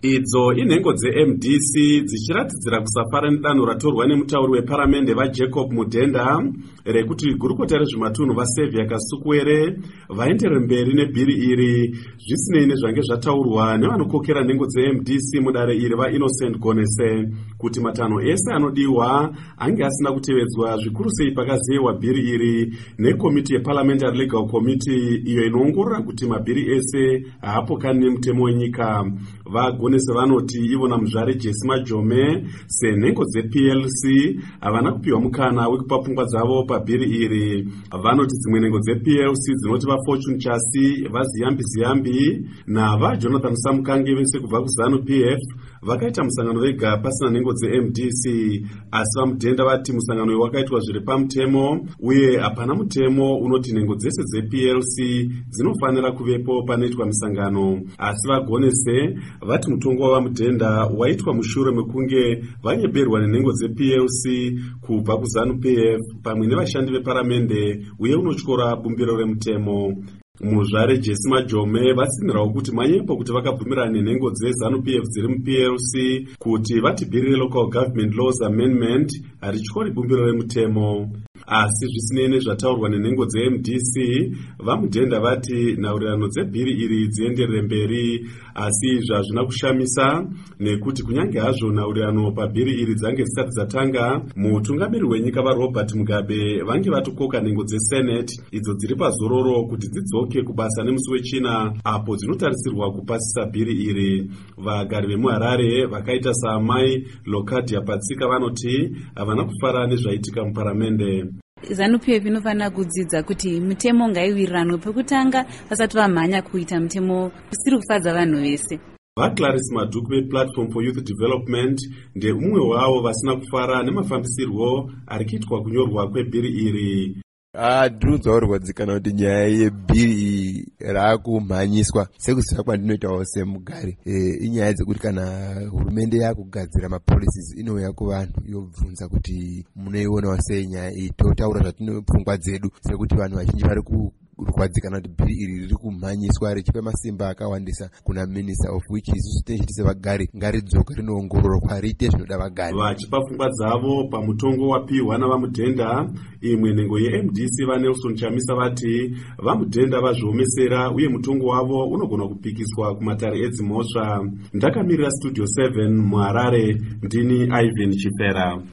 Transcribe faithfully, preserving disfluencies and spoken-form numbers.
Idzo inhengo dze-M D C dzichiratidzira kusafara nedanho ratorwa nemutauri weparamende vaJacob Mudhenda rekuti gurukota rezvematunhu vaSaviour Kasukuwere vaenderere mberi nebhiri iri zvisinei nezvange zvataurwa nevanokokera nhengo dze-M D C mudare iri vaInnocent Gonese kuti matanho ese anodiwa ange asina kutevedzwa, zvikuru sei pakazeyewa bhiri iri nekomiti yeParliamentary Legal Committee iyo inoongorora kuti mabhiri ese haapokani nemutemo wenyika. Vagonese vanoti ivona muzvare Jesse Majome senhengo dze-P L C havana kupiwa mukana wekupa pfungwa dzavo pabhiri iri. Vanoti dzimwe nhengo dze-P L C dzinoti vaFortune Chasi, vaZiyambi Ziyambi navaJonathan Samukange vese kubva kuZanu P F vakaita musangano vega pasina nhengo dze-M D C, asi vaMudhenda vati musangano wakaitwa zviri pamutemo uye hapana mutemo unoti nhengo dzese dze-P L C dzinofanira kuvepo panoitwa misangano. Asi vaGonese vati mutongo wavaMudhenda waitwa mushure mekunge vanyeberwa nenhengo dze-P L C kubva kuZanu P F pamwe nevashandi veparamende uye unotyora bumbiro remutemo. Muzvare Jesse Majome vatsinirawo kuti manyepo kuti vakabvumirana nenhengo dzeZanu P F dziri mu-P L C kuti vati bhiri reLocal Government Laws Amendment harityori bumbiro remutemo. Asi zvisinei nezvataurwa nenhengo dze-M D C, vaMudhenda vati nhaurirano dzebhiri iri dzienderere mberi, asi izvi hazvina kushamisa nekuti kunyange hazvo nhaurirano pabhiri iri dzange dzisati dzatanga, mutungamiri wenyika vaRobert Mugabe vange vatokoka nhengo dzeSenate idzo dziri pazororo kuti dzidzoke kubasa nemusi wechina apo dzinotarisirwa kupasisa bhiri iri. Vagari vemuHarare vakaita saamai Lokadia Patsika vanoti havana kufara nezvaitika muparamende. Zanu P F inofanira kudzidza kuti mitemo ngaiwirirano pekutanga vasati vamhanya kuita mitemo usiri kufadza vanhu vese. VaClarice Madhuku vePlatform for Youth Development ndeumwe wavo vasina kufara nemafambisirwo ari kuitwa kunyorwa kwebhiri iri. Ndinonzwa kurwadzikana kuti nyaya yebhiri raakumhanyiswa sekuziva kwandinoitawo semugari inyaya dzekuti kana hurumende yakugadzira mapolicies inouya kuvanhu yobvunza kuti munoionawo sei nyaya iyi, totaura zvatinopfungwa dzedu sekuti vanhu vazhinji vari kurwadzikana kuti bhiri iri riri kumhanyiswa richipa masimba akawandisa kuna Minister of which isusu tinenge sevagari ngaridzoke rinoongororwa riite zvinoda vagari. Vachipa pfungwa dzavo pamutongo wapiwa navaMudhenda, imwe nhengo ye-M D C vaNelson Chamisa vati vaMudhenda vazviomesera uye mutongo wavo unogona kupikiswa kumatare edzimhosva. Ndakamirira Studio seven muHarare, ndini Ivan Chipera.